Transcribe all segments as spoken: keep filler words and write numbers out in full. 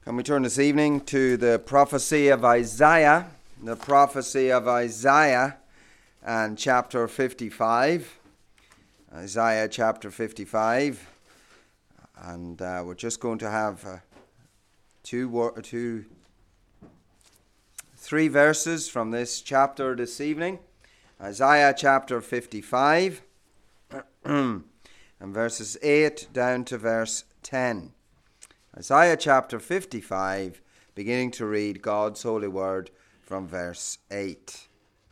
And we turn this evening to the prophecy of Isaiah, the prophecy of Isaiah and chapter fifty-five. Isaiah chapter fifty-five. And uh, we're just going to have uh, two, two, three verses from this chapter this evening. Isaiah chapter fifty-five and verses eight down to verse ten. Isaiah chapter fifty-five, beginning to read God's holy word from verse eight.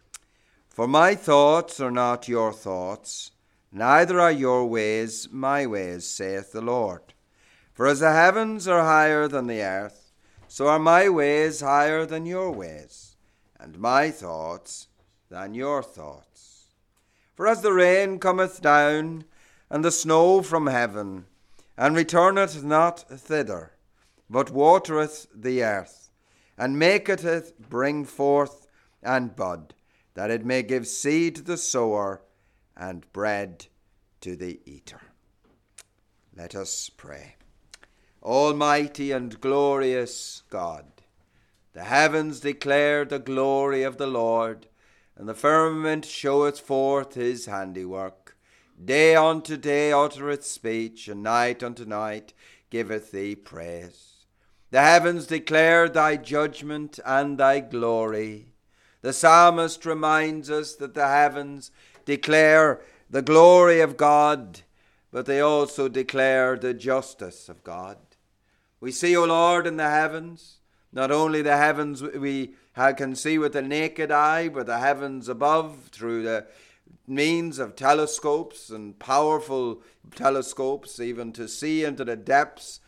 For my thoughts are not your thoughts, neither are your ways my ways, saith the Lord. For as the heavens are higher than the earth, so are my ways higher than your ways, and my thoughts than your thoughts. For as the rain cometh down, and the snow from heaven, and returneth not thither, but watereth the earth, and maketh it bring forth and bud, that it may give seed to the sower, and bread to the eater. Let us pray. Almighty and glorious God, the heavens declare the glory of the Lord, and the firmament showeth forth his handiwork. Day unto day uttereth speech, and night unto night giveth thee praise. The heavens declare thy judgment and thy glory. The psalmist reminds us that the heavens declare the glory of God, but they also declare the justice of God. We see, O Lord, in the heavens, not only the heavens we can see with the naked eye, but the heavens above through the means of telescopes and powerful telescopes, even to see into the depths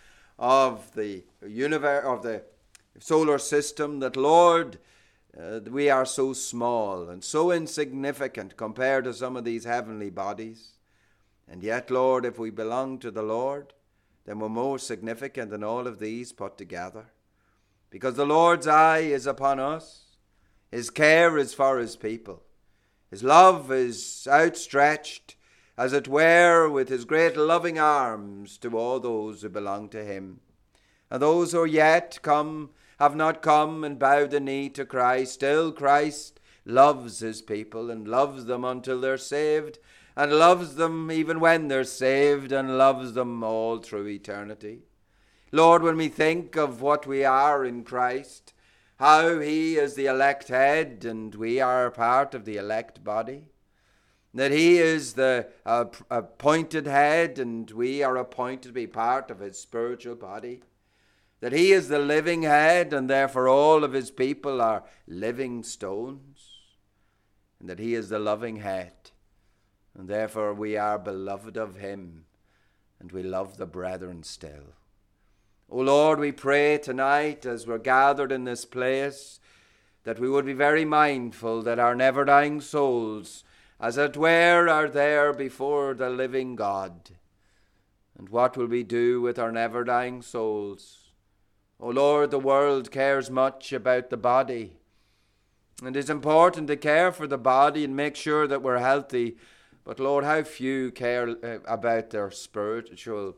of the universe, of the solar system, that, Lord, uh, we are so small and so insignificant compared to some of these heavenly bodies. And yet, Lord, if we belong to the Lord, then we're more significant than all of these put together. Because the Lord's eye is upon us. His care is for his people. His love is outstretched, as it were, with his great loving arms to all those who belong to him. And those who are yet come, have not come and bowed the knee to Christ, still Christ loves his people and loves them until they're saved, and loves them even when they're saved, and loves them all through eternity. Lord, when we think of what we are in Christ, how he is the elect head and we are part of the elect body, that he is the uh, appointed head and we are appointed to be part of his spiritual body, that he is the living head and therefore all of his people are living stones, and that he is the loving head and therefore we are beloved of him and we love the brethren still. O Lord, we pray tonight as we're gathered in this place that we would be very mindful that our never-dying souls, as it were, are there before the living God. And what will we do with our never-dying souls? O Lord, the world cares much about the body. And it's important to care for the body and make sure that we're healthy. But Lord, how few care about their spiritual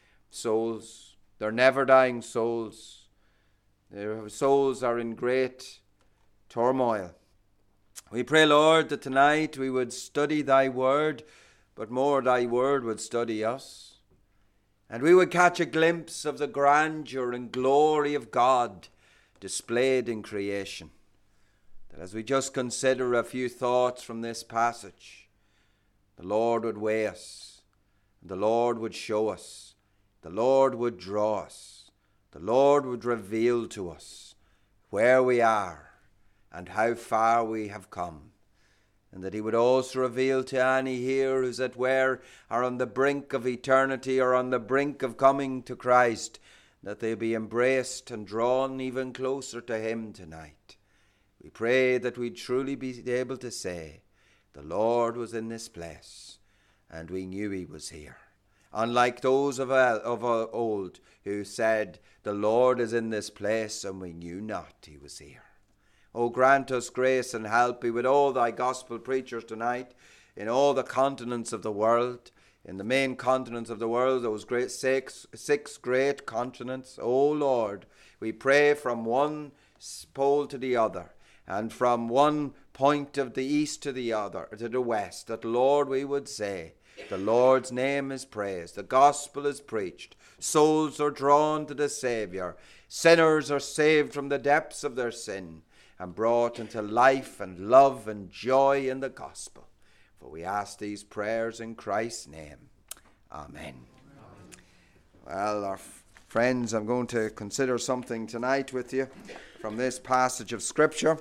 souls. Their never-dying souls. Their souls are in great turmoil. We pray, Lord, that tonight we would study thy word, but more thy word would study us. And we would catch a glimpse of the grandeur and glory of God displayed in creation. That as we just consider a few thoughts from this passage, the Lord would weigh us, and the Lord would show us. The Lord would draw us. The Lord would reveal to us where we are and how far we have come. And that he would also reveal to any here who's at where are on the brink of eternity or on the brink of coming to Christ, that they'll be embraced and drawn even closer to him tonight. We pray that we'd truly be able to say, the Lord was in this place and we knew he was here. Unlike those of, of old who said, the Lord is in this place and we knew not he was here. O grant us grace and help. Be with all thy gospel preachers tonight in all the continents of the world, in the main continents of the world, those great six, six great continents. O Lord, we pray from one pole to the other, and from one point of the east to the other, to the west, that, Lord, we would say, the Lord's name is praised, the gospel is preached, souls are drawn to the Saviour, sinners are saved from the depths of their sin, and brought into life and love and joy in the gospel. For we ask these prayers in Christ's name. Amen. Amen. Well, our f- friends, I'm going to consider something tonight with you from this passage of Scripture.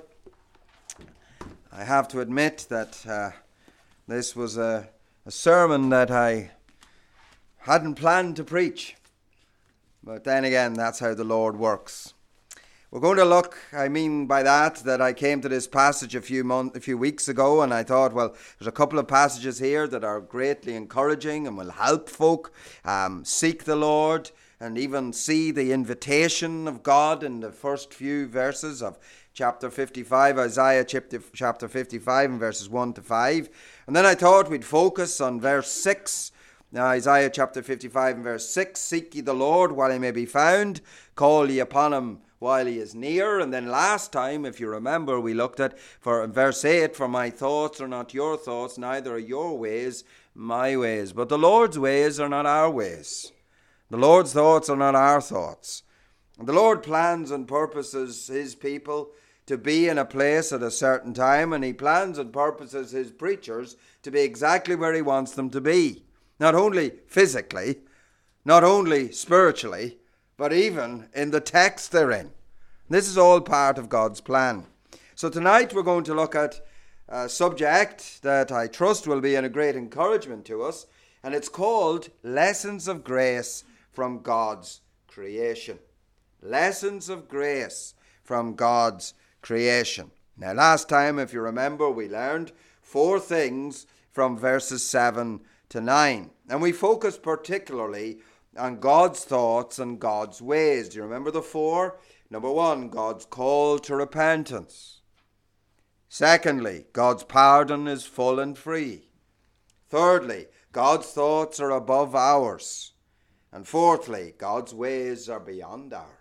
I have to admit that uh, this was a, a sermon that I hadn't planned to preach. But then again, that's how the Lord works. We're going to look, I mean by that, that I came to this passage a few month, a few weeks ago, and I thought, well, there's a couple of passages here that are greatly encouraging and will help folk um, seek the Lord and even see the invitation of God in the first few verses of chapter fifty-five, Isaiah chapter fifty-five, and verses one to five. And then I thought we'd focus on verse six. Now, Isaiah chapter fifty-five and verse six, seek ye the Lord while he may be found, call ye upon him while he is near. And then last time, if you remember, we looked at for verse eight, for my thoughts are not your thoughts, neither are your ways my ways. But the Lord's ways are not our ways. The Lord's thoughts are not our thoughts. And the Lord plans and purposes his people to be in a place at a certain time, and he plans and purposes his preachers to be exactly where he wants them to be. Not only physically, not only spiritually, but even in the text they're in. This is all part of God's plan. So tonight we're going to look at a subject that I trust will be a great encouragement to us, and it's called Lessons of Grace from God's Creation. Lessons of Grace from God's Creation. Now, last time, if you remember, we learned four things from verses seven to nine. And we focused particularly on God's thoughts and God's ways. Do you remember the four? Number one, God's call to repentance. Secondly, God's pardon is full and free. Thirdly, God's thoughts are above ours. And fourthly, God's ways are beyond ours.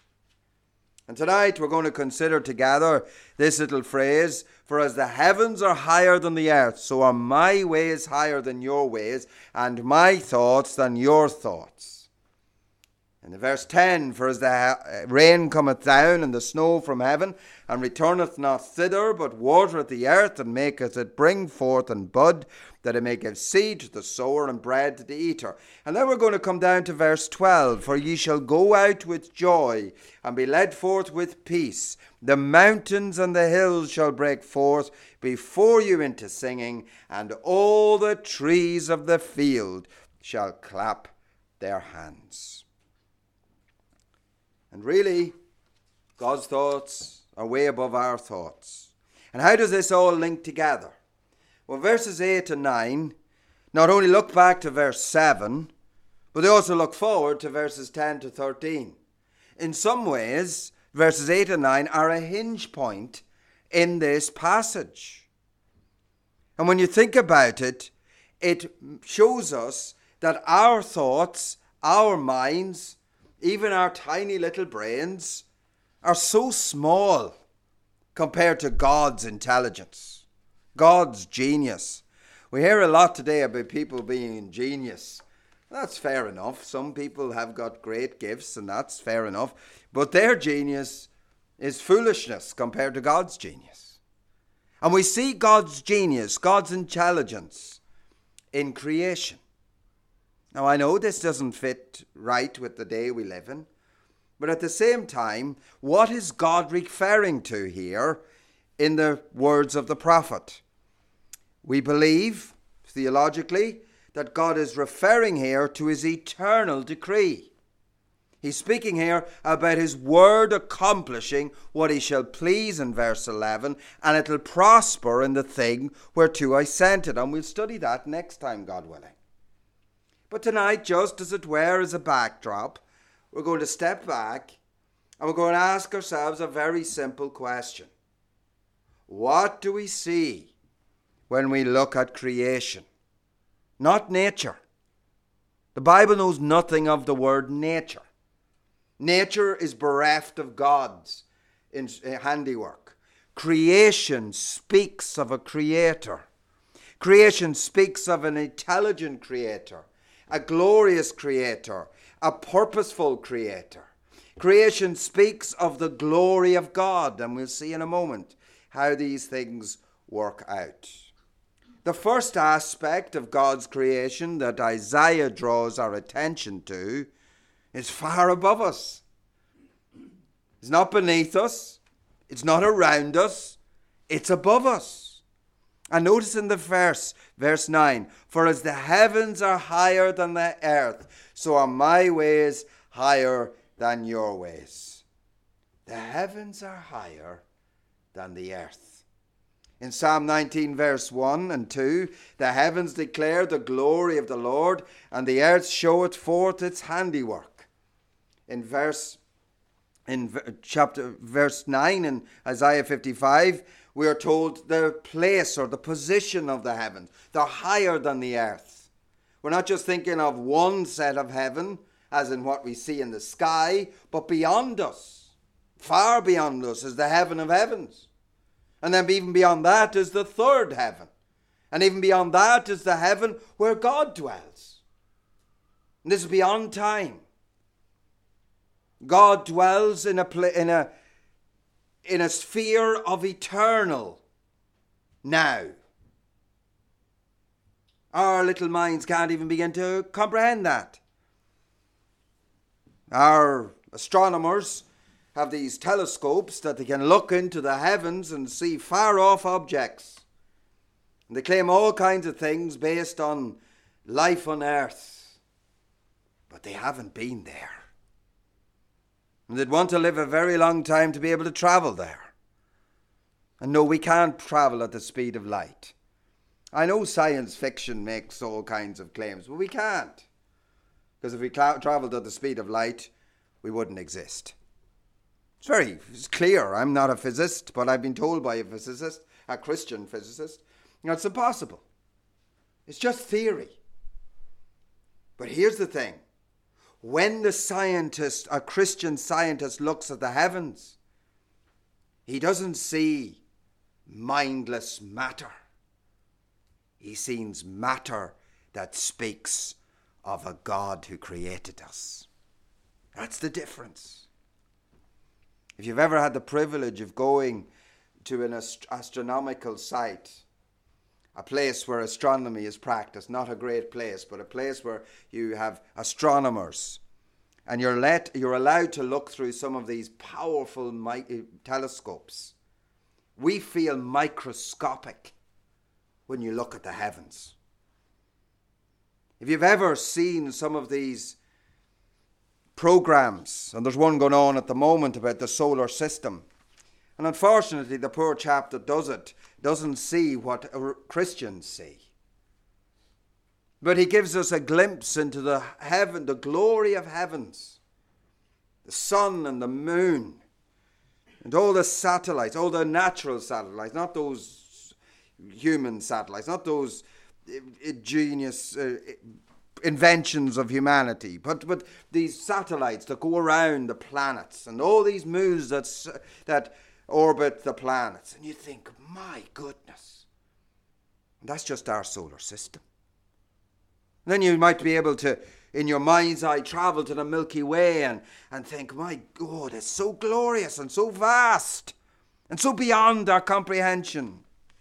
And tonight we're going to consider together this little phrase, for as the heavens are higher than the earth, so are my ways higher than your ways, and my thoughts than your thoughts. In the verse ten, for as the rain cometh down and the snow from heaven, and returneth not thither, but watereth the earth, and maketh it bring forth and bud, that it may give seed to the sower and bread to the eater. And then we're going to come down to verse twelve, for ye shall go out with joy, and be led forth with peace. The mountains and the hills shall break forth before you into singing, and all the trees of the field shall clap their hands. And really, God's thoughts are way above our thoughts. And how does this all link together? Well, verses eight and nine not only look back to verse seven, but they also look forward to verses ten to thirteen. In some ways, verses eight and nine are a hinge point in this passage. And when you think about it, it shows us that our thoughts, our minds, even our tiny little brains, are so small compared to God's intelligence, God's genius. We hear a lot today about people being genius. That's fair enough. Some people have got great gifts, and that's fair enough. But their genius is foolishness compared to God's genius. And we see God's genius, God's intelligence in creation. Now, I know this doesn't fit right with the day we live in, but at the same time, what is God referring to here in the words of the prophet? We believe, theologically, that God is referring here to his eternal decree. He's speaking here about his word accomplishing what he shall please in verse eleven, and it'll prosper in the thing whereto I sent it. And we'll study that next time, God willing. But tonight, just as it were as a backdrop, we're going to step back and we're going to ask ourselves a very simple question. What do we see when we look at creation? Not nature. The Bible knows nothing of the word nature. Nature is bereft of God's handiwork. Creation speaks of a creator. Creation speaks of an intelligent creator, a glorious creator, a purposeful creator. Creation speaks of the glory of God, and we'll see in a moment how these things work out. The first aspect of God's creation that Isaiah draws our attention to is far above us. It's not beneath us. It's not around us. It's above us. And notice in the verse, verse nine, for as the heavens are higher than the earth, so are my ways higher than your ways. The heavens are higher than the earth. In Psalm nineteen, verse one and two, the heavens declare the glory of the Lord, and the earth showeth forth its handiwork. In verse, in chapter verse nine in Isaiah fifty-five, we are told the place or the position of the heavens. They're higher than the earth. We're not just thinking of one set of heaven, as in what we see in the sky, but beyond us, far beyond us, is the heaven of heavens. And then even beyond that is the third heaven. And even beyond that is the heaven where God dwells. And this is beyond time. God dwells in a, in a, in a sphere of eternal now. Our little minds can't even begin to comprehend that. Our astronomers have these telescopes that they can look into the heavens and see far off objects. And they claim all kinds of things based on life on earth. But they haven't been there. And they'd want to live a very long time to be able to travel there. And no, we can't travel at the speed of light. I know science fiction makes all kinds of claims, but we can't. Because if we cl- travelled at the speed of light, we wouldn't exist. It's very it's clear. I'm not a physicist, but I've been told by a physicist, a Christian physicist, you know, it's impossible. It's just theory. But here's the thing. When the scientist, a Christian scientist, looks at the heavens, he doesn't see mindless matter. He sees matter that speaks of a God who created us. That's the difference. If you've ever had the privilege of going to an ast- astronomical site, a place where astronomy is practiced, not a great place, but a place where you have astronomers, and you're let, you're allowed to look through some of these powerful mi- telescopes, we feel microscopic when you look at the heavens. If you've ever seen some of these programs, and there's one going on at the moment about the solar system, and unfortunately the poor chap that does it doesn't see what Christians see, but he gives us a glimpse into the heaven, the glory of heavens, the sun and the moon and all the satellites, all the natural satellites, not those human satellites, not those genius uh, inventions of humanity, but but these satellites that go around the planets and all these moons that that orbit the planets, and you think, my goodness, that's just our solar system. And then you might be able to, in your mind's eye, travel to the Milky Way and, and think, my God, it's so glorious and so vast and so beyond our comprehension.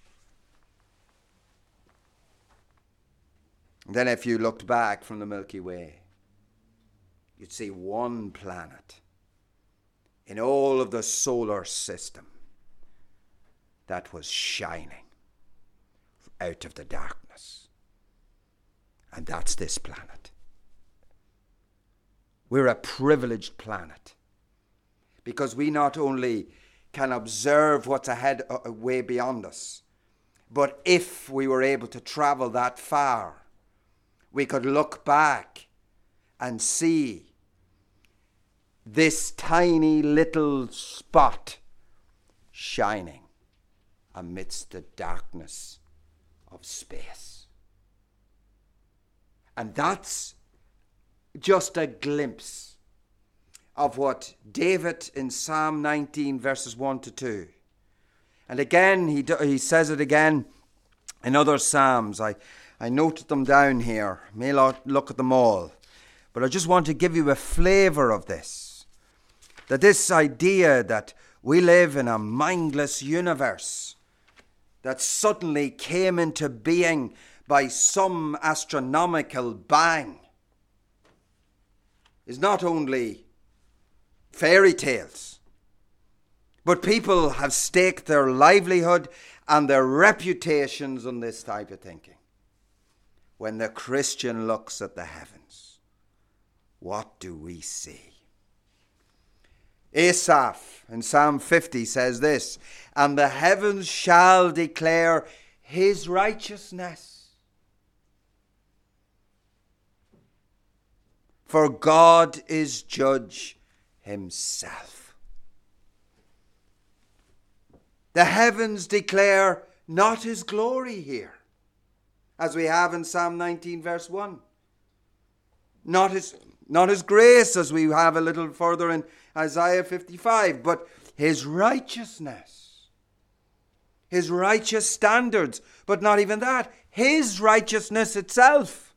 And then if you looked back from the Milky Way, you'd see one planet in all of the solar system that was shining out of the darkness. And that's this planet. We're a privileged planet because we not only can observe what's ahead, uh, way beyond us, but if we were able to travel that far, we could look back and see this tiny little spot shining amidst the darkness of space. And that's just a glimpse of what David in Psalm nineteen verses one to two. And again, he, do, he says it again in other Psalms. I, I noted them down here. May not look at them all. But I just want to give you a flavour of this. That this idea that we live in a mindless universe that suddenly came into being by some astronomical bang is not only fairy tales, but people have staked their livelihood and their reputations on this type of thinking. When the Christian looks at the heavens, what do we see? Asaph in Psalm fifty says this, "And the heavens shall declare his righteousness. For God is judge himself." The heavens declare not his glory here, as we have in Psalm nineteen verse one. Not his, not his grace, as we have a little further in Isaiah fifty-five, but his righteousness. His righteous standards, but not even that, his righteousness itself.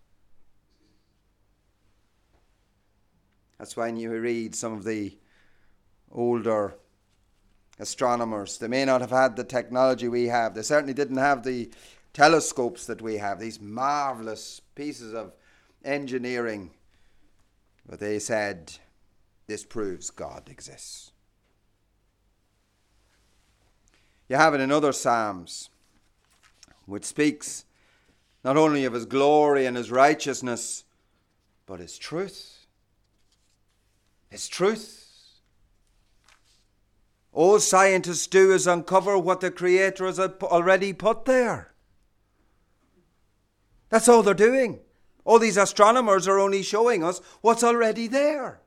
That's when you read some of the older astronomers. They may not have had the technology we have. They certainly didn't have the telescopes that we have, these marvelous pieces of engineering. But they said, this proves God exists. You have it in other Psalms, which speaks not only of his glory and his righteousness, but his truth. His truth. All scientists do is uncover what the Creator has already put there. That's all they're doing. All these astronomers are only showing us what's already there.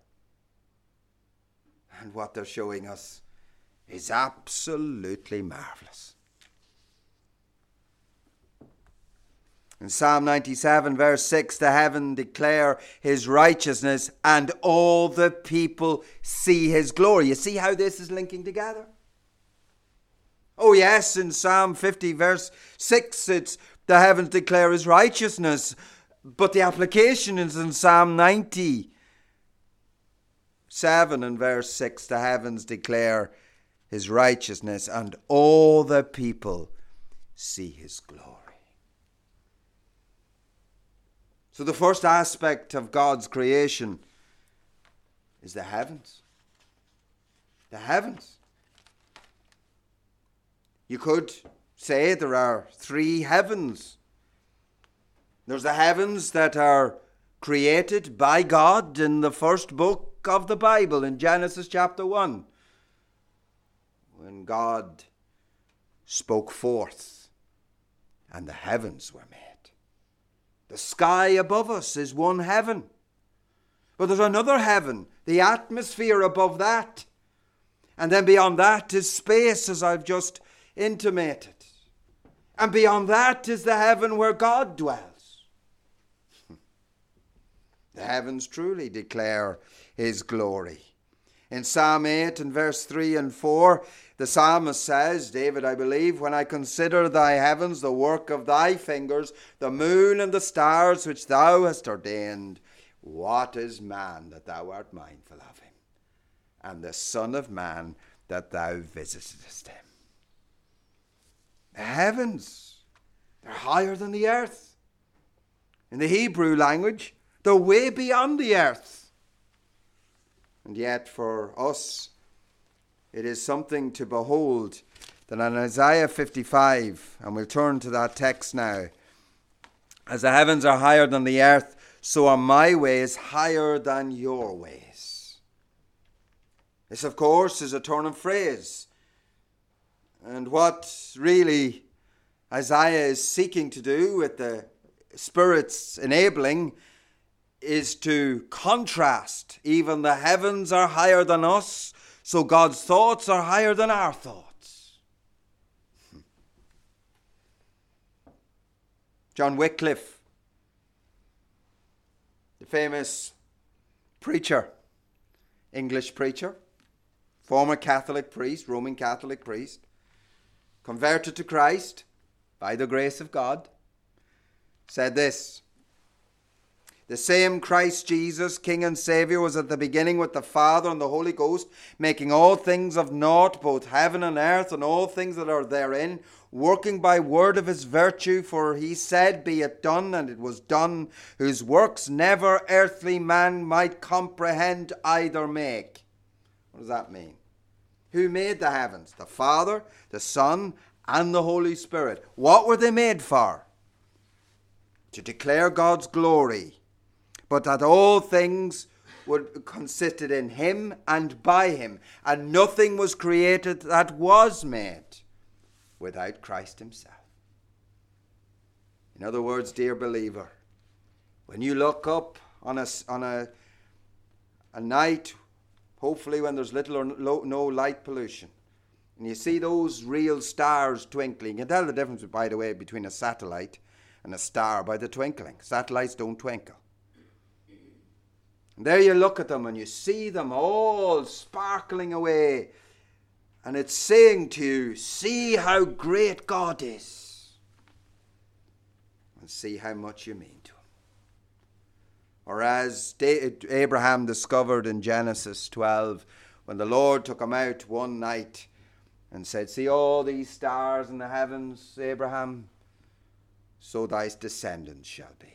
And what they're showing us is absolutely marvelous. In Psalm ninety-seven, verse six, the heaven declare his righteousness, and all the people see his glory. You see how this is linking together? Oh yes, in Psalm fifty, verse six, it's the heavens declare his righteousness. But the application is in Psalm ninety. seven and verse six, the heavens declare his righteousness, and all the people see his glory. So the first aspect of God's creation is the heavens. The heavens. You could say there are three heavens. There's the heavens that are created by God in the first book of the Bible, in Genesis chapter one, when God spoke forth and the heavens were made. The sky above us is one heaven. But there's another heaven, the atmosphere above that. And then beyond that is space, as I've just intimated. And beyond that is the heaven where God dwells. The heavens truly declare his glory. In Psalm eight and verse three and four, the psalmist says, David, I believe, when I consider thy heavens, the work of thy fingers, the moon and the stars which thou hast ordained, what is man that thou art mindful of him, and the son of man that thou visitest him? The heavens, they're higher than the earth. In the Hebrew language, they're way beyond the earth. And yet for us, it is something to behold that in Isaiah fifty-five, and we'll turn to that text now, as the heavens are higher than the earth, so are my ways higher than your ways. This, of course, is a turn of phrase. And what really Isaiah is seeking to do with the Spirit's enabling is to contrast. Even the heavens are higher than us, so God's thoughts are higher than our thoughts. John Wycliffe, the famous preacher, English preacher, former Catholic priest, Roman Catholic priest, converted to Christ by the grace of God, said this: the same Christ Jesus, King and Saviour, was at the beginning with the Father and the Holy Ghost, making all things of naught, both heaven and earth, and all things that are therein, working by word of his virtue, for he said, be it done, and it was done, whose works never earthly man might comprehend either make. What does that mean? Who made the heavens? The Father, the Son, and the Holy Spirit. What were they made for? To declare God's glory, but that all things would consisted in him and by him, and nothing was created that was made without Christ himself. In other words, dear believer, when you look up on a, on a, a night, hopefully when there's little or no, no light pollution, and you see those real stars twinkling, you can tell the difference, by the way, between a satellite and a star by the twinkling. Satellites don't twinkle. And there you look at them and you see them all sparkling away. And it's saying to you, see how great God is. And see how much you mean to him. Or as Abraham discovered in Genesis twelve, when the Lord took him out one night and said, see all these stars in the heavens, Abraham? So thy descendants shall be.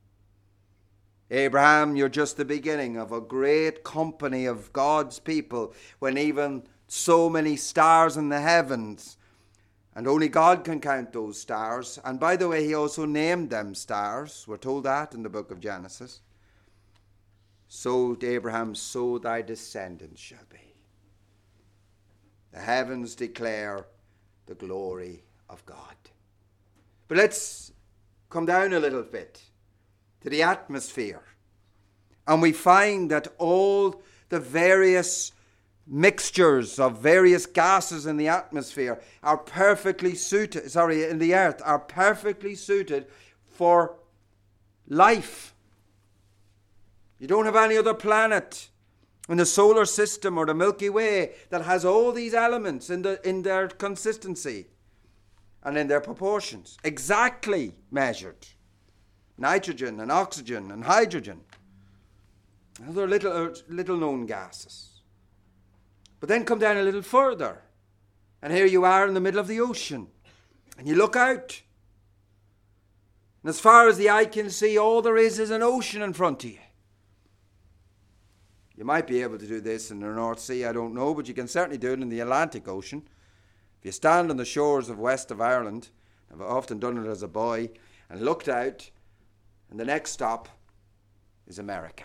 Abraham, you're just the beginning of a great company of God's people, when even so many stars in the heavens, and only God can count those stars. And by the way, he also named them stars. We're told that in the book of Genesis. So to Abraham, so thy descendants shall be. The heavens declare the glory of God. But let's come down a little bit to the atmosphere. And we find that all the various mixtures of various gases in the atmosphere are perfectly suited, sorry, in the earth, are perfectly suited for life. You don't have any other planet in the solar system or the Milky Way that has all these elements in the in their consistency and in their proportions, exactly measured. Nitrogen and oxygen and hydrogen. Other little, little known gases. But then come down a little further. And here you are in the middle of the ocean. And you look out. And as far as the eye can see, all there is is an ocean in front of you. You might be able to do this in the North Sea, I don't know, but you can certainly do it in the Atlantic Ocean. If you stand on the shores of west of Ireland, I've often done it as a boy, and looked out, and the next stop is America.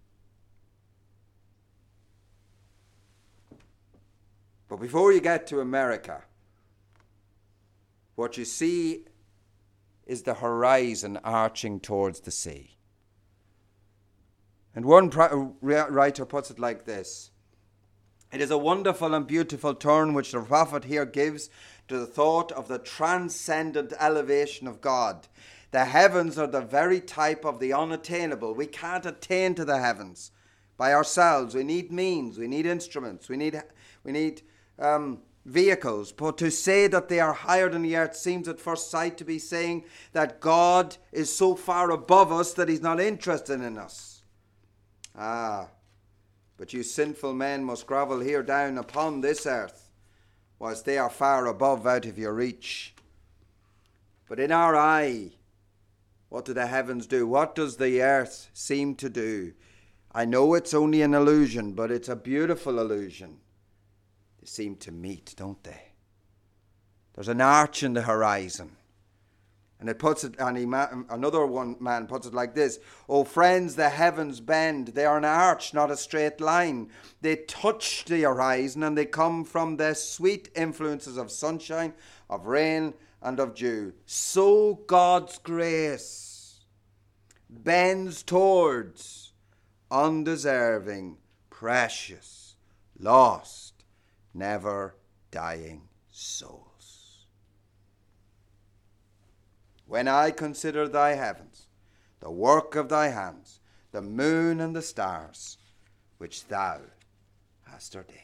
But before you get to America, what you see is the horizon arching towards the sea. And one writer puts it like this: it is a wonderful and beautiful turn which the prophet here gives to the thought of the transcendent elevation of God. The heavens are the very type of the unattainable. We can't attain to the heavens by ourselves. We need means, we need instruments, we need we need um, vehicles. But to say that they are higher than the earth seems at first sight to be saying that God is so far above us that he's not interested in us. Ah, but you sinful men must grovel here down upon this earth, whilst they are far above, out of your reach. But in our eye, what do the heavens do? What does the earth seem to do? I know it's only an illusion, but it's a beautiful illusion. They seem to meet, don't they? There's an arch in the horizon. And it puts it, and he, another one man puts it like this: oh friends, the heavens bend. They are an arch, not a straight line. They touch the horizon, and they come from the sweet influences of sunshine, of rain, and of dew. So God's grace bends towards undeserving, precious, lost, never dying souls. When I consider thy heavens, the work of thy hands, the moon and the stars, which thou hast ordained.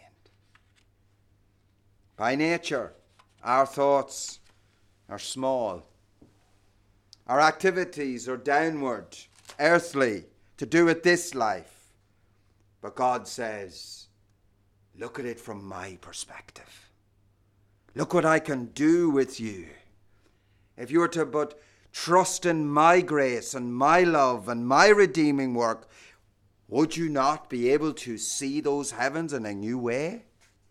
By nature, our thoughts are small. Our activities are downward, earthly, to do with this life. But God says, look at it from my perspective. Look what I can do with you. If you were to but trust in my grace and my love and my redeeming work, would you not be able to see those heavens in a new way?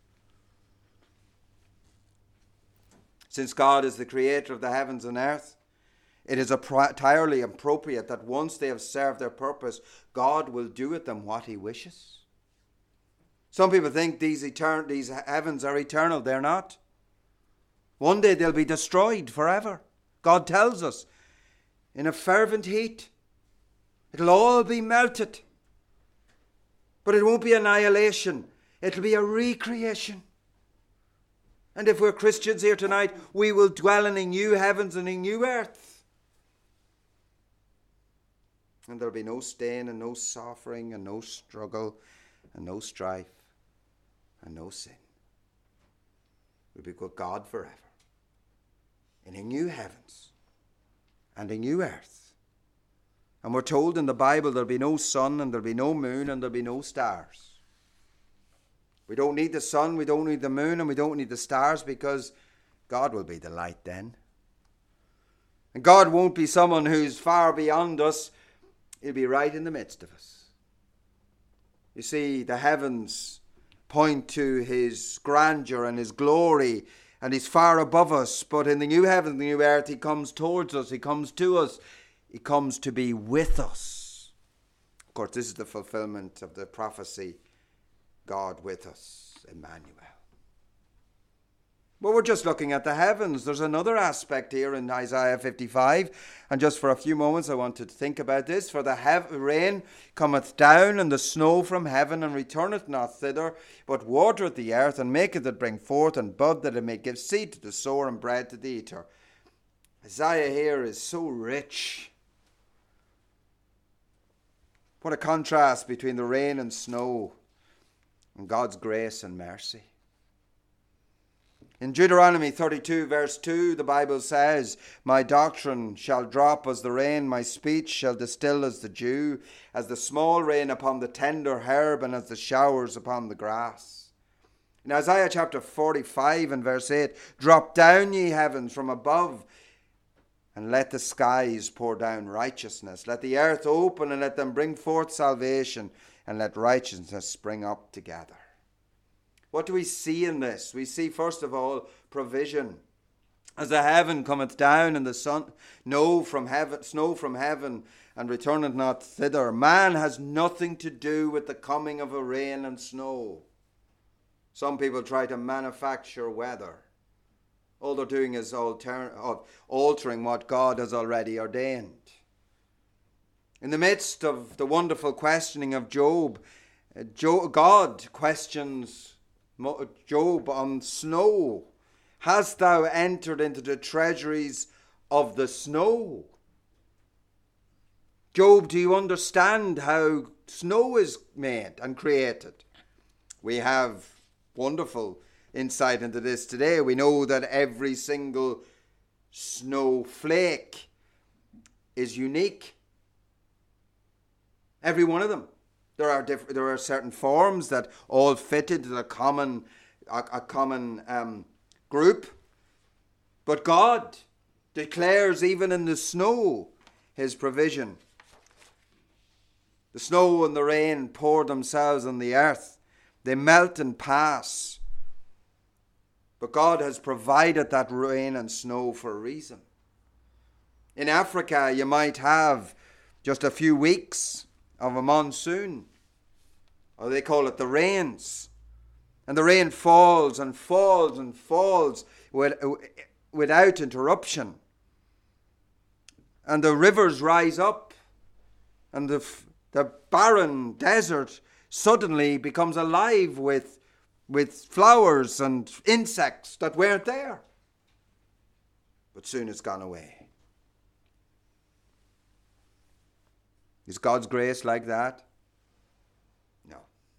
Since God is the creator of the heavens and earth, it is entirely appropriate that once they have served their purpose, God will do with them what he wishes. Some people think these, etern- these heavens are eternal. They're not. One day they'll be destroyed forever. God tells us, in a fervent heat. It'll all be melted. But it won't be annihilation. It'll be a recreation. And if we're Christians here tonight, we will dwell in a new heavens and a new earth. And there'll be no stain and no suffering and no struggle and no strife and no sin. We'll be with God forever. In a new heavens and a new earth. And we're told in the Bible there'll be no sun and there'll be no moon and there'll be no stars. We don't need the sun, we don't need the moon, and we don't need the stars because God will be the light then. And God won't be someone who's far beyond us. He'll be right in the midst of us. You see, the heavens point to his grandeur and his glory, and he's far above us. But in the new heaven, the new earth, he comes towards us, he comes to us, he comes to be with us. Of course, this is the fulfillment of the prophecy, God with us, Emmanuel. But we're just looking at the heavens. There's another aspect here in Isaiah fifty-five. And just for a few moments I want to think about this. For the hev- rain cometh down, and the snow from heaven, and returneth not thither, but watereth the earth, and maketh it bring forth and bud, that it may give seed to the sower and bread to the eater. Isaiah here is so rich. What a contrast between the rain and snow and God's grace and mercy. In Deuteronomy thirty-two verse two, the Bible says, my doctrine shall drop as the rain, my speech shall distill as the dew, as the small rain upon the tender herb, and as the showers upon the grass. In Isaiah chapter forty-five and verse eight, drop down, ye heavens, from above, and let the skies pour down righteousness. Let the earth open, and let them bring forth salvation, and let righteousness spring up together. What do we see in this? We see, first of all, provision. As the heaven cometh down, and the sun, no from heaven, snow from heaven, and returneth not thither. Man has nothing to do with the coming of a rain and snow. Some people try to manufacture weather. All they're doing is alter, altering what God has already ordained. In the midst of the wonderful questioning of Job, God questions Job on snow. Hast thou entered into the treasuries of the snow? Job, do you understand how snow is made and created? We have wonderful insight into this today. We know that every single snowflake is unique. Every one of them. There are diff- there are certain forms that all fit into a common a, a common um, group. But God declares even in the snow his provision. The snow and the rain pour themselves on the earth. They melt and pass. But God has provided that rain and snow for a reason. In Africa, you might have just a few weeks of a monsoon, or they call it the rains, and the rain falls and falls and falls without interruption, and the rivers rise up, and the the barren desert suddenly becomes alive with with flowers and insects that weren't there, but soon it's gone away. Is God's grace like that? No.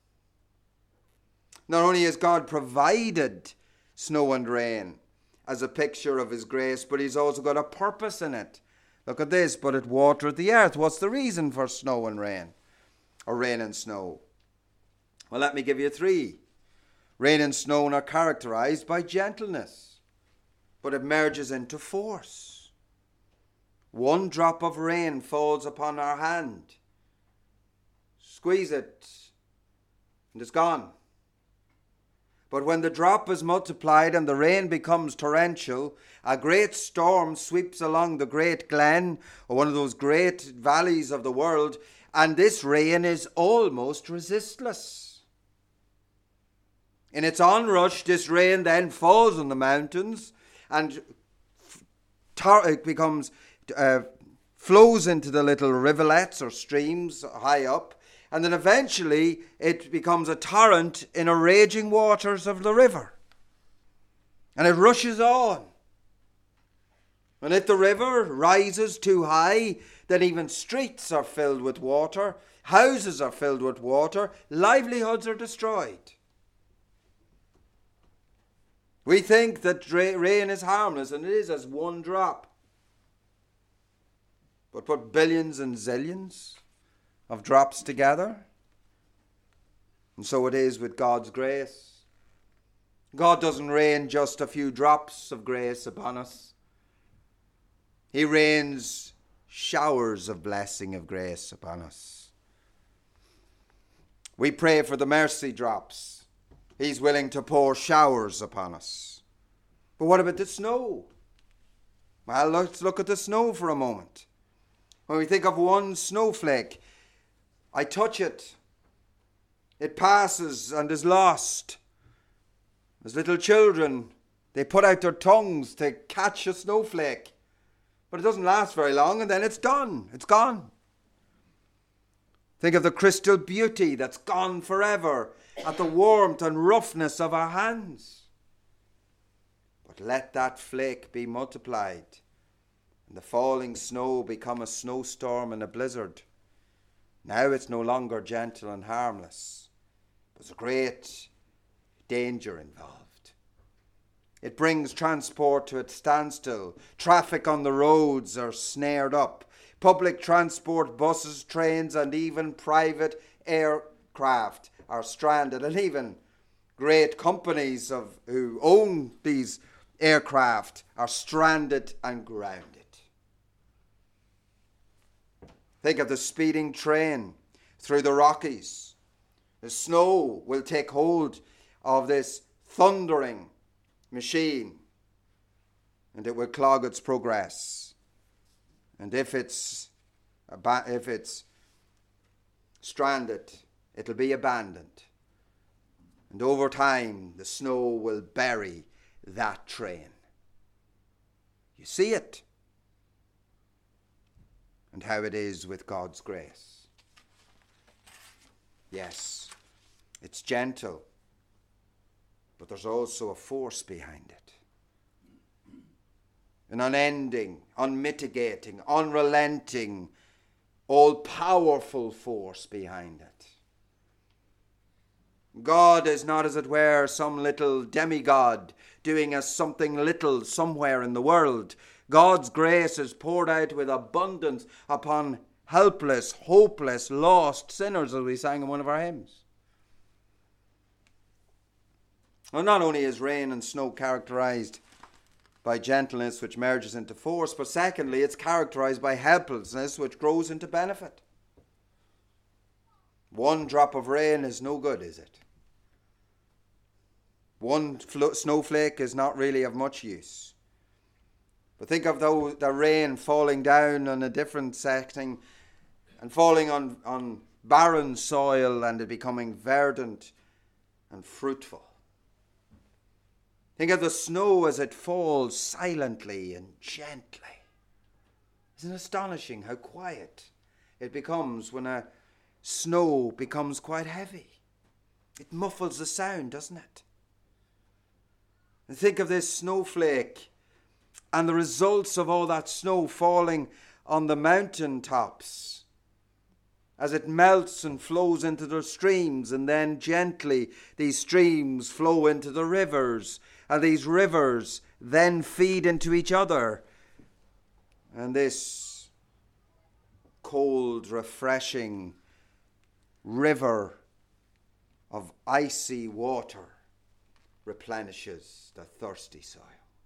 Not only has God provided snow and rain as a picture of his grace, but he's also got a purpose in it. Look at this, but it watereth the earth. What's the reason for snow and rain? Or rain and snow? Well, let me give you three. Rain and snow are characterized by gentleness, but it merges into force. One drop of rain falls upon our hand. Squeeze it, and it's gone. But when the drop is multiplied and the rain becomes torrential, a great storm sweeps along the great glen or one of those great valleys of the world, and this rain is almost resistless. In its onrush, this rain then falls on the mountains and tar- it becomes uh, flows into the little rivulets or streams high up. And then eventually it becomes a torrent in a raging waters of the river. And it rushes on. And if the river rises too high, then even streets are filled with water, houses are filled with water, livelihoods are destroyed. We think that rain is harmless, and it is as one drop. But put billions and zillions of drops together, and so it is with God's grace. God doesn't rain just a few drops of grace upon us. He rains showers of blessing of grace upon us. We pray for the mercy drops. He's willing to pour showers upon us. But what about the snow? Well, let's look at the snow for a moment. When we think of one snowflake, I touch it. It passes and is lost. As little children, they put out their tongues to catch a snowflake. But it doesn't last very long, and then it's done. It's gone. Think of the crystal beauty that's gone forever at the warmth and roughness of our hands. But let that flake be multiplied, and the falling snow become a snowstorm and a blizzard. Now it's no longer gentle and harmless. There's a great danger involved. It brings transport to its standstill. Traffic on the roads are snared up. Public transport, buses, trains, and even private aircraft are stranded. And even great companies of who own these aircraft are stranded and grounded. Think of the speeding train through the Rockies. The snow will take hold of this thundering machine, and it will clog its progress. And if it's if it's stranded, it'll be abandoned. And over time, the snow will bury that train. You see it? And how it is with God's grace. Yes, it's gentle, but there's also a force behind it. An unending, unmitigating, unrelenting, all-powerful force behind it. God is not, as it were, some little demigod doing us something little somewhere in the world. God's grace is poured out with abundance upon helpless, hopeless, lost sinners, as we sang in one of our hymns. Well, not only is rain and snow characterized by gentleness, which merges into force, but secondly, it's characterized by helplessness, which grows into benefit. One drop of rain is no good, is it? One flo- snowflake is not really of much use. But think of the, the rain falling down on a different setting and falling on, on barren soil and it becoming verdant and fruitful. Think of the snow as it falls silently and gently. Isn't it astonishing how quiet it becomes when a snow becomes quite heavy? It muffles the sound, doesn't it? And think of this snowflake and the results of all that snow falling on the mountain tops. as it melts and flows into the streams, and then gently these streams flow into the rivers, and these rivers then feed into each other. And this cold, refreshing river of icy water replenishes the thirsty soil.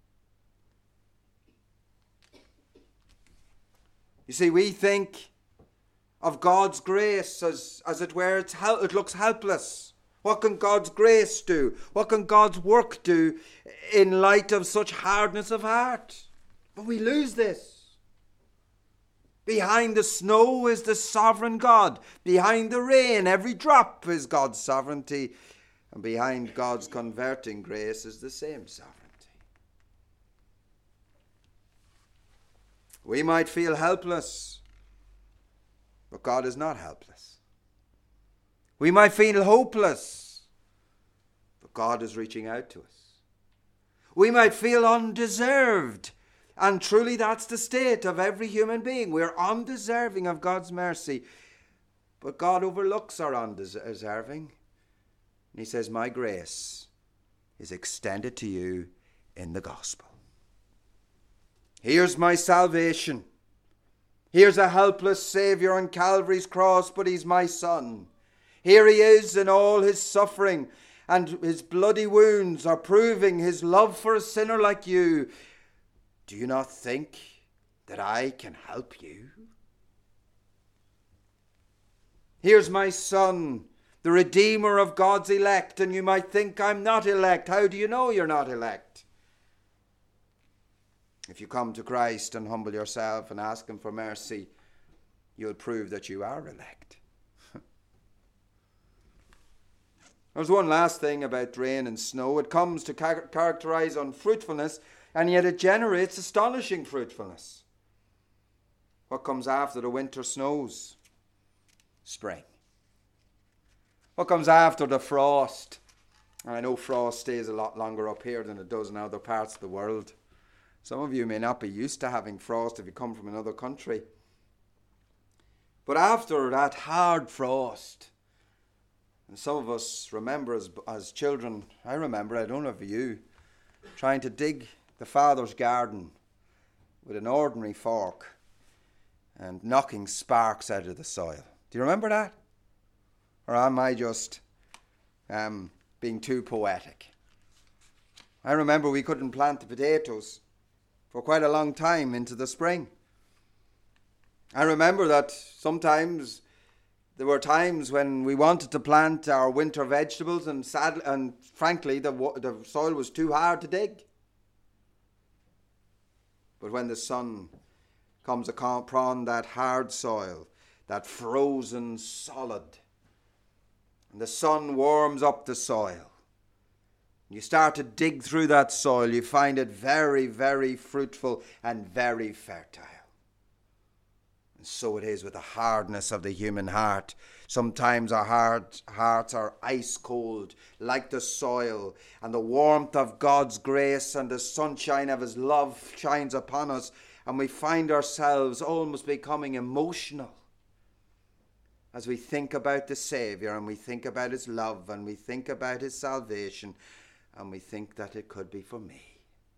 You see, we think of God's grace as, as it were, it's hel- it looks helpless. What can God's grace do? What can God's work do in light of such hardness of heart? But we lose this. Behind the snow is the sovereign God. Behind the rain, every drop is God's sovereignty. And behind God's converting grace is the same sovereignty. We might feel helpless, but God is not helpless. We might feel hopeless, but God is reaching out to us. We might feel undeserved, and truly that's the state of every human being. We're undeserving of God's mercy, but God overlooks our undeserving. And he says, my grace is extended to you in the gospel. Here's my salvation. Here's a helpless Saviour on Calvary's cross, but he's my son. Here he is in all his suffering, and his bloody wounds are proving his love for a sinner like you. Do you not think that I can help you? Here's my son, the Redeemer of God's elect, and you might think I'm not elect. How do you know you're not elect? If you come to Christ and humble yourself and ask him for mercy, you'll prove that you are elect. There's one last thing about rain and snow. It comes to char- characterize unfruitfulness, and yet it generates astonishing fruitfulness. What comes after the winter snows? Spring. What comes after the frost? And I know frost stays a lot longer up here than it does in other parts of the world. Some of you may not be used to having frost if you come from another country. But after that hard frost, and some of us remember as, as children, I remember, I don't know if you, trying to dig the father's garden with an ordinary fork and knocking sparks out of the soil. Do you remember that? Or am I just um, being too poetic? I remember we couldn't plant the potatoes for quite a long time into the spring. I remember that sometimes there were times when we wanted to plant our winter vegetables, and sadly, and frankly, the, the soil was too hard to dig. But when the sun comes upon that hard soil, that frozen solid, and the sun warms up the soil, you start to dig through that soil, you find it very, very fruitful and very fertile. And so it is with the hardness of the human heart. Sometimes our heart, hearts are ice cold, like the soil, and the warmth of God's grace and the sunshine of his love shines upon us, and we find ourselves almost becoming emotional as we think about the Saviour, and we think about his love, and we think about his salvation, and we think that it could be for me.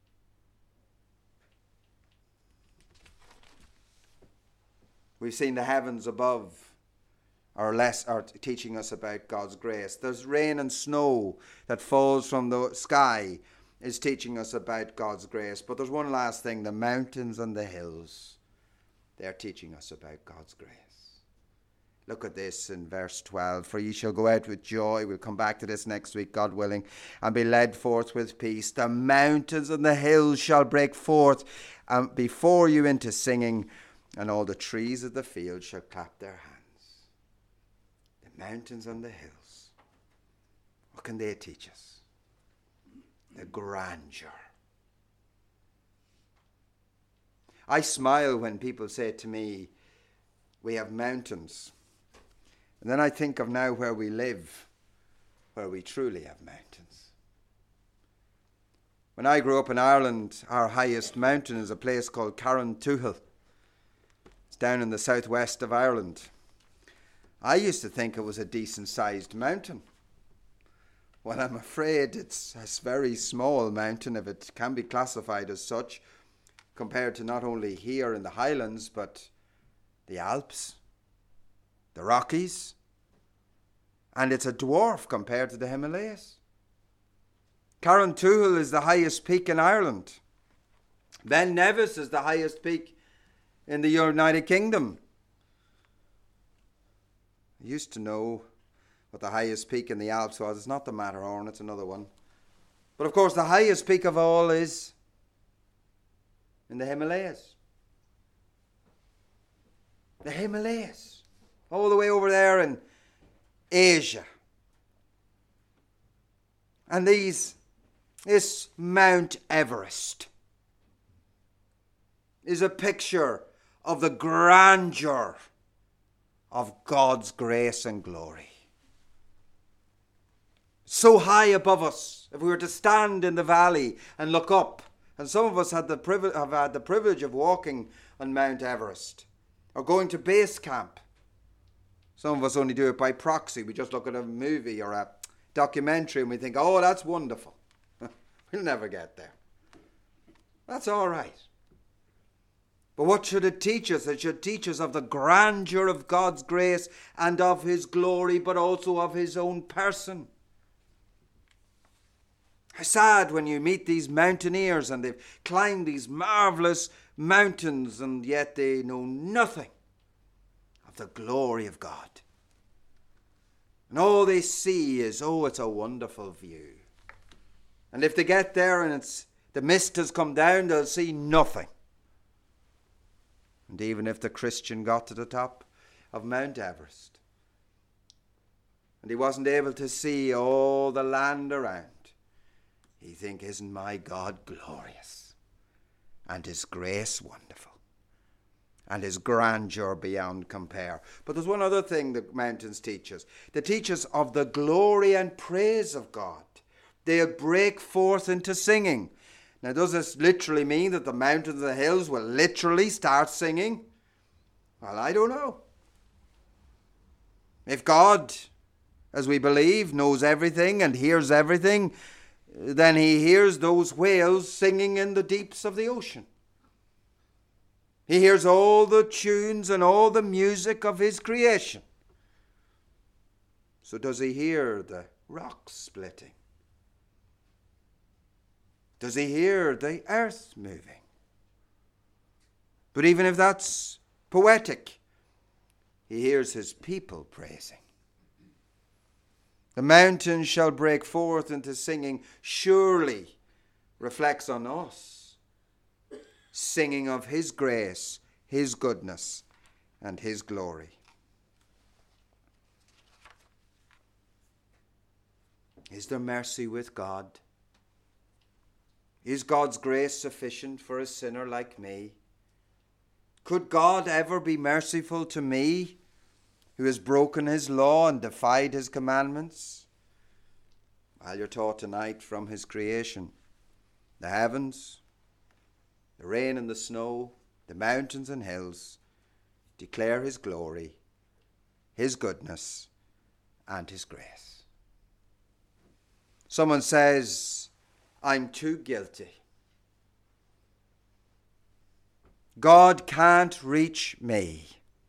We've seen the heavens above are less are teaching us about God's grace. There's rain and snow that falls from the sky is teaching us about God's grace. But there's one last thing, the mountains and the hills. They're teaching us about God's grace. Look at this in verse twelve. For ye shall go out with joy. We'll come back to this next week, God willing, and be led forth with peace. The mountains and the hills shall break forth um, before you into singing, and all the trees of the field shall clap their hands. The mountains and the hills. What can they teach us? The grandeur. I smile when people say to me, we have mountains. And then I think of now where we live, where we truly have mountains. When I grew up in Ireland, our highest mountain is a place called Carrauntoohil. It's down in the southwest of Ireland. I used to think it was a decent-sized mountain. Well, I'm afraid it's a very small mountain, if it can be classified as such, compared to not only here in the Highlands, but the Alps, the Rockies, and it's a dwarf compared to the Himalayas. Carrauntoohil is the highest peak in Ireland. Ben Nevis is the highest peak in the United Kingdom. I used to know what the highest peak in the Alps was. It's not the Matterhorn, it's another one. But of course the highest peak of all is in the Himalayas. The Himalayas. All the way over there in Asia. And these, this Mount Everest is a picture of the grandeur of God's grace and glory. So high above us, if we were to stand in the valley and look up, and some of us had the privilege, have had the privilege of walking on Mount Everest, or going to base camp. Some of us only do it by proxy. We just look at a movie or a documentary and we think, oh, that's wonderful. We'll never get there. That's all right. But what should it teach us? It should teach us of the grandeur of God's grace and of his glory, but also of his own person. How sad when you meet these mountaineers and they've climbed these marvellous mountains and yet they know nothing of the glory of God. And all they see is, oh, it's a wonderful view. And if they get there and it's the mist has come down, they'll see nothing. And even if the Christian got to the top of Mount Everest and he wasn't able to see all the land around, he'd think, isn't my God glorious? And his grace wonderful? And his grandeur beyond compare. But there's one other thing the mountains teach us. They teach us of the glory and praise of God. They'll break forth into singing. Now, does this literally mean that the mountains and the hills will literally start singing? Well, I don't know. If God, as we believe, knows everything and hears everything, then he hears those whales singing in the deeps of the ocean. He hears all the tunes and all the music of his creation. So does he hear the rocks splitting? Does he hear the earth moving? But even if that's poetic, he hears his people praising. The mountains shall break forth into singing, surely reflects on us, singing of his grace, his goodness, and his glory. Is there mercy with God? Is God's grace sufficient for a sinner like me? Could God ever be merciful to me, who has broken his law and defied his commandments? Well, you're taught tonight from his creation. The heavens, the rain and the snow, the mountains and hills declare his glory, his goodness, and his grace. Someone says, I'm too guilty. God can't reach me.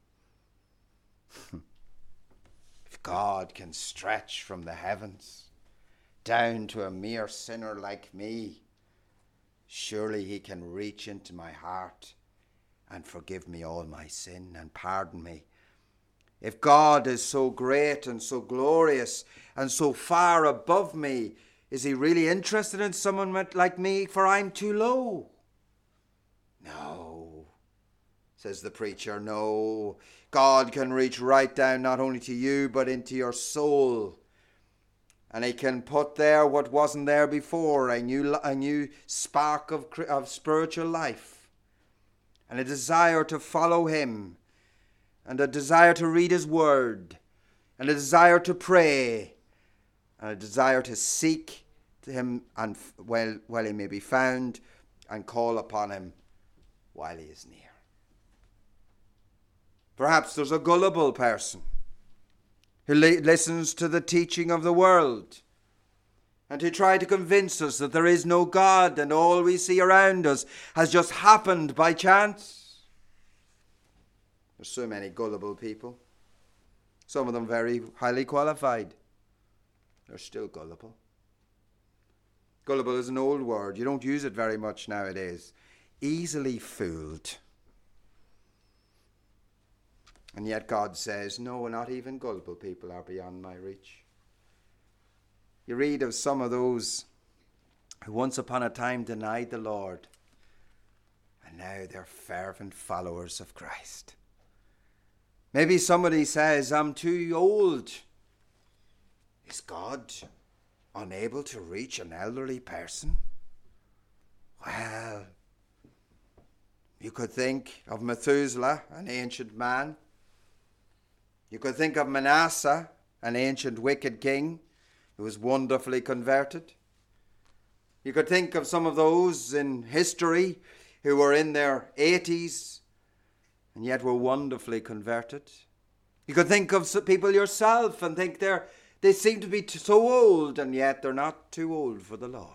If God can stretch from the heavens down to a mere sinner like me, surely he can reach into my heart and forgive me all my sin and pardon me. If God is so great and so glorious and so far above me, is he really interested in someone like me, for I'm too low? No, says the preacher, no. God can reach right down not only to you, but into your soul. And he can put there what wasn't there before, a new, a new spark of, of spiritual life. And a desire to follow him. And a desire to read his word. And a desire to pray. And a desire to seek him and while, while he may be found, and call upon him while he is near. Perhaps there's a gullible person who li- listens to the teaching of the world, and who try to convince us that there is no God and all we see around us has just happened by chance. There's so many gullible people, some of them very highly qualified. They're still gullible. Gullible is an old word. You don't use it very much nowadays. Easily fooled. And yet God says, no, not even gullible people are beyond my reach. You read of some of those who once upon a time denied the Lord, and now they're fervent followers of Christ. Maybe somebody says, I'm too old. Is God unable to reach an elderly person? Well, you could think of Methuselah, an ancient man. You could think of Manasseh, an ancient wicked king who was wonderfully converted. You could think of some of those in history who were in their eighties and yet were wonderfully converted. You could think of people yourself and think they're, they seem to be so old and yet they're not too old for the Lord.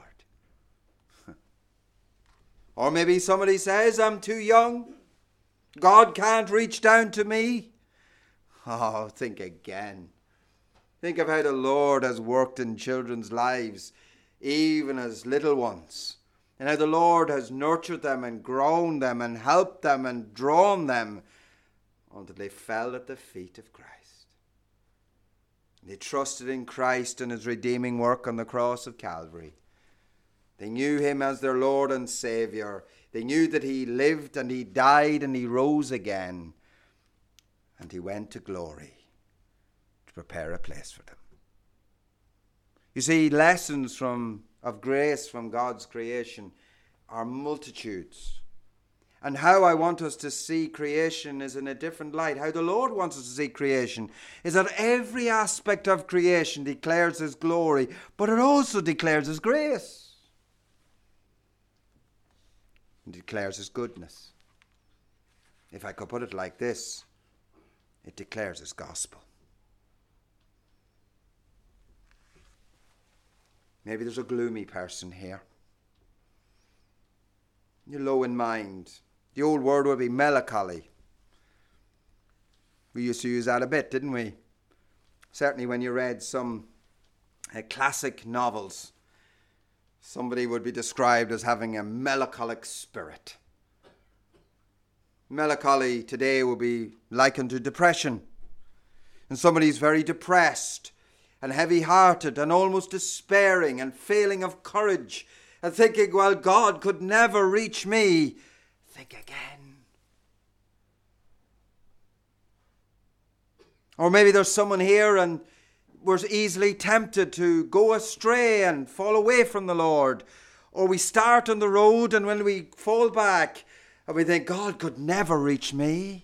Or maybe somebody says, I'm too young. God can't reach down to me. Oh, think again. Think of how the Lord has worked in children's lives, even as little ones, and how the Lord has nurtured them and grown them and helped them and drawn them until they fell at the feet of Christ. They trusted in Christ and his redeeming work on the cross of Calvary. They knew him as their Lord and Saviour. They knew that he lived and he died and he rose again. And he went to glory to prepare a place for them. You see, lessons from of grace from God's creation are multitudes. And how I want us to see creation is in a different light. How the Lord wants us to see creation is that every aspect of creation declares his glory, but it also declares his grace. It declares his goodness. If I could put it like this, it declares his gospel. Maybe there's a gloomy person here. You're low in mind. The old word would be melancholy. We used to use that a bit, didn't we? Certainly when you read some uh, classic novels, somebody would be described as having a melancholic spirit. Melancholy today would be likened to depression. And somebody's very depressed and heavy-hearted and almost despairing and failing of courage and thinking, well, God could never reach me. Think again. Or maybe there's someone here and we're easily tempted to go astray and fall away from the Lord. Or we start on the road and when we fall back and we think, God could never reach me.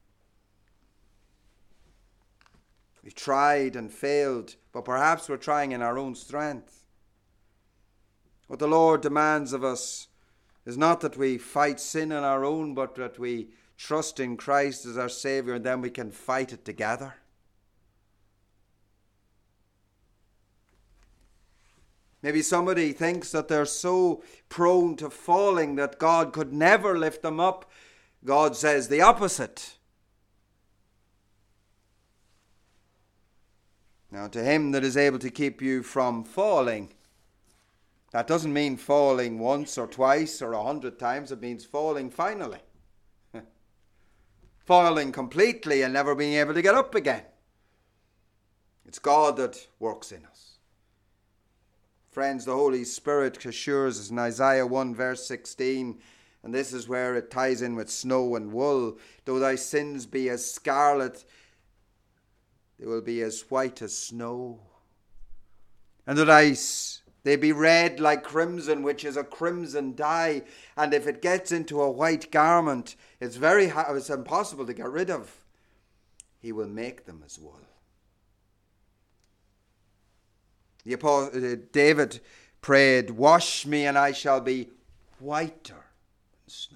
We've tried and failed, but perhaps we're trying in our own strength. What the Lord demands of us is not that we fight sin on our own, but that we trust in Christ as our Saviour, and then we can fight it together. Maybe somebody thinks that they're so prone to falling that God could never lift them up. God says the opposite. Now, to him that is able to keep you from falling, that doesn't mean falling once or twice or a hundred times. It means falling finally. Falling completely and never being able to get up again. It's God that works in us. Friends, the Holy Spirit assures us in Isaiah one verse sixteen, and this is where it ties in with snow and wool. Though thy sins be as scarlet, they will be as white as snow. And though thy, they be red like crimson, which is a crimson dye. And if it gets into a white garment, it's very it's impossible to get rid of. He will make them as wool. The Apostle, David prayed, wash me and I shall be whiter than snow.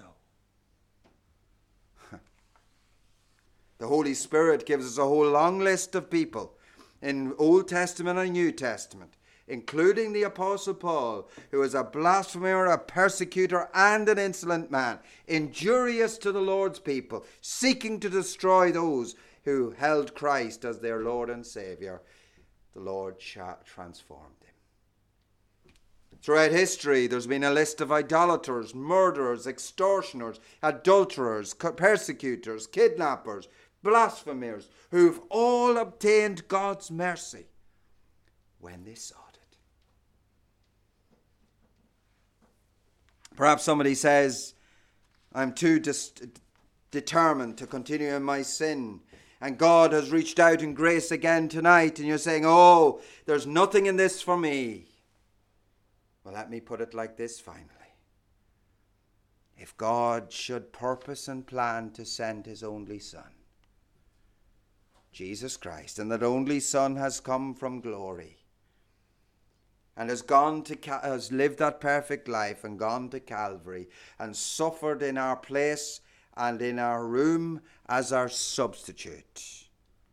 The Holy Spirit gives us a whole long list of people in Old Testament and New Testament, including the Apostle Paul, who was a blasphemer, a persecutor, and an insolent man, injurious to the Lord's people, seeking to destroy those who held Christ as their Lord and Savior. The Lord transformed him. Throughout history, there's been a list of idolaters, murderers, extortioners, adulterers, persecutors, kidnappers, blasphemers, who've all obtained God's mercy when they sought it. Perhaps somebody says, I'm too dis- determined to continue in my sin, and God has reached out in grace again tonight, and you're saying, oh, there's nothing in this for me. Well, let me put it like this finally. If God should purpose and plan to send his only Son, Jesus Christ, and that only Son has come from glory and has gone to has lived that perfect life and gone to Calvary and suffered in our place and in our room as our substitute.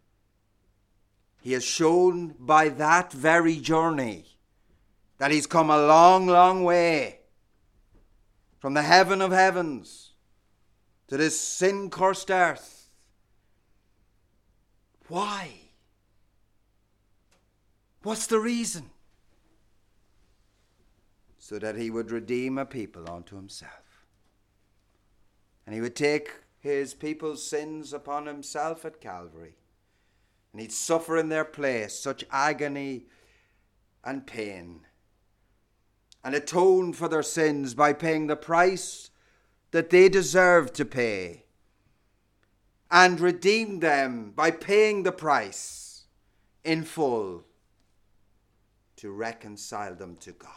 He has shown by that very journey that he's come a long, long way from the heaven of heavens to this sin-cursed earth. Why? What's the reason? So that he would redeem a people unto himself. And he would take his people's sins upon himself at Calvary. And he'd suffer in their place such agony and pain, and atone for their sins by paying the price that they deserved to pay, and redeem them by paying the price in full to reconcile them to God.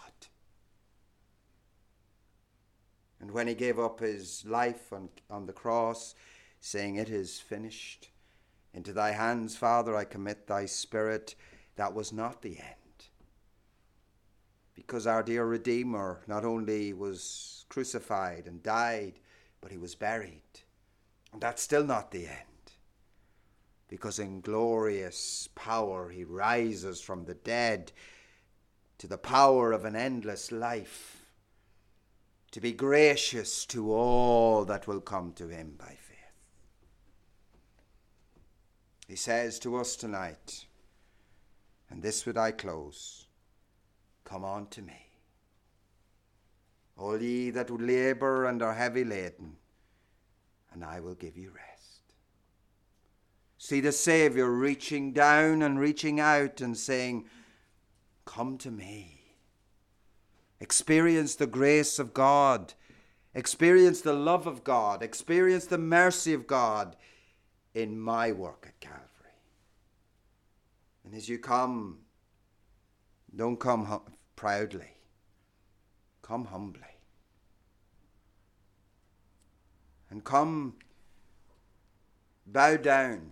And when he gave up his life on, on the cross, saying, it is finished, into thy hands, Father, I commit thy spirit, that was not the end. Because our dear Redeemer not only was crucified and died, but he was buried. And that's still not the end. Because in glorious power he rises from the dead to the power of an endless life, to be gracious to all that will come to him by faith. He says to us tonight, and this would I close, come unto me, all ye that would labour and are heavy laden, and I will give you rest. See the Saviour reaching down and reaching out and saying, come to me. Experience the grace of God. Experience the love of God. Experience the mercy of God in my work at Calvary. And as you come, don't come hum- proudly. Come humbly. And come, bow down.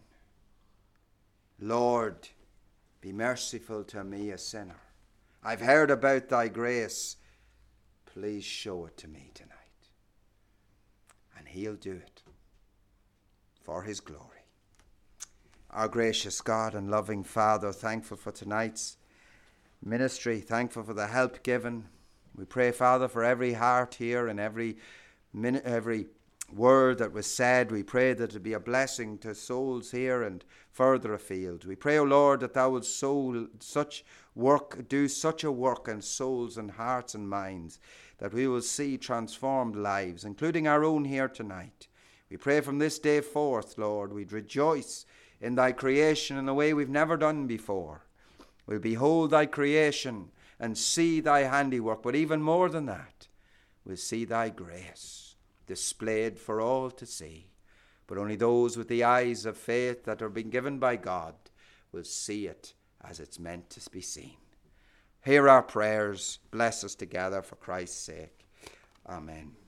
Lord, be merciful to me, a sinner. I've heard about thy grace. Please show it to me tonight. And he'll do it for his glory. Our gracious God and loving Father, thankful for tonight's ministry, thankful for the help given. We pray, Father, for every heart here and every minute, every word that was said. We pray that it be a blessing to souls here and further afield. We pray, O Lord, that thou wilt soul such work, do such a work in souls and hearts and minds, that we will see transformed lives, including our own here tonight. We pray from this day forth, Lord, we'd rejoice in thy creation in a way we've never done before. We'll behold thy creation and see thy handiwork, but even more than that, we'll see thy grace displayed for all to see. But only those with the eyes of faith that are being given by God will see it as it's meant to be seen. Hear our prayers. Bless us together for Christ's sake. Amen.